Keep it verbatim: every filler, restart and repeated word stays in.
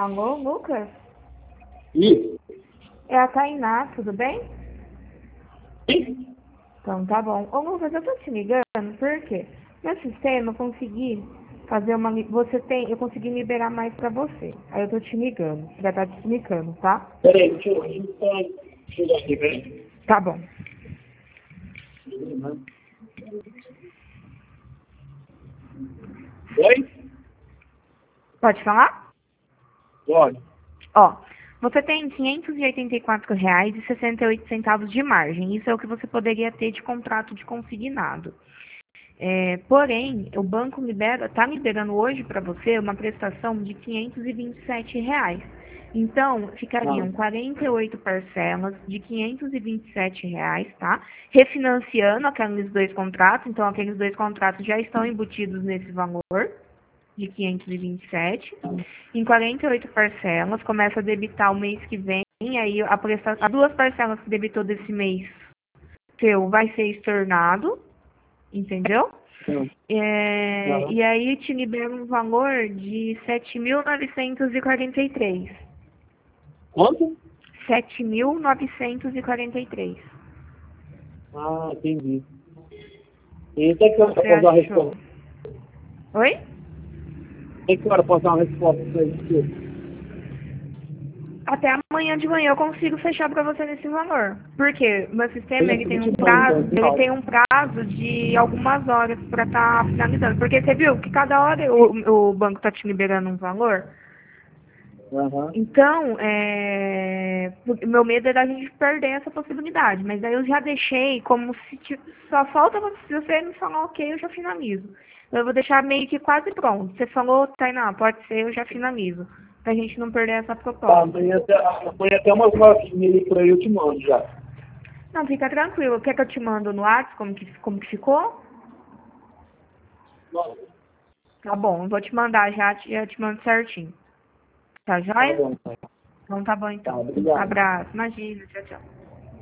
Alô, Lucas? Isso. É a Tainá, tudo bem? Sim. Então tá bom. Ô Lucas, eu tô te ligando porque meu sistema eu consegui fazer uma. li- Você tem. Eu consegui liberar mais pra você. Aí eu tô te ligando. Já tá te explicando, tá? Peraí, deixa eu deixa eu só chegar aqui, peraí. Tá bom. Oi? Pode falar? Pode. Ó, você tem quinhentos e oitenta e quatro reais e sessenta e oito centavos de margem. Isso é o que você poderia ter de contrato de consignado. É, porém, o banco libera, está liberando hoje para você uma prestação de quinhentos e vinte e sete reais. Então, Ah, ficariam quarenta e oito parcelas de quinhentos e vinte e sete reais, tá? Refinanciando aqueles dois contratos. Então, aqueles dois contratos já estão embutidos nesse valor de quinhentos e vinte e sete. Em quarenta e oito parcelas, começa a debitar o mês que vem. Aí, a presta... as duas parcelas que debitou desse mês seu vai ser estornado, entendeu? sim. É, Aham. e aí te libera um valor de sete mil novecentos e quarenta e três. Quanto? sete mil novecentos e quarenta e três. Ah, entendi. E até que hora eu Você posso dar uma achou? resposta? Oi? Até que hora eu posso dar uma resposta pra isso? Até amanhã de manhã eu consigo fechar para você nesse valor. Porque meu sistema Eu ele eu tem te um mando, prazo, então, ele final. tem um prazo de algumas horas para estar finalizando. Porque você viu que cada hora o, o banco está te liberando um valor. Aham. Então, é, o meu medo é da gente perder essa possibilidade, mas aí eu já deixei como se ti- só falta você você me falar ok, eu já finalizo. Eu vou deixar meio que quase pronto. Você falou, Tainá, pode ser, eu já finalizo. Pra gente não perder essa Tá, proposta. amanhã até, amanhã até umas nove e meia por aí eu te mando já. Não, fica tranquilo. Quer que eu te mando no WhatsApp como que, como que ficou? Nossa, Tá bom, eu vou te mandar já, te- eu te mando certinho. Tá tá joia? bom, tá. Então tá bom Tá, então. obrigado. Abraço, imagina, tchau, tchau.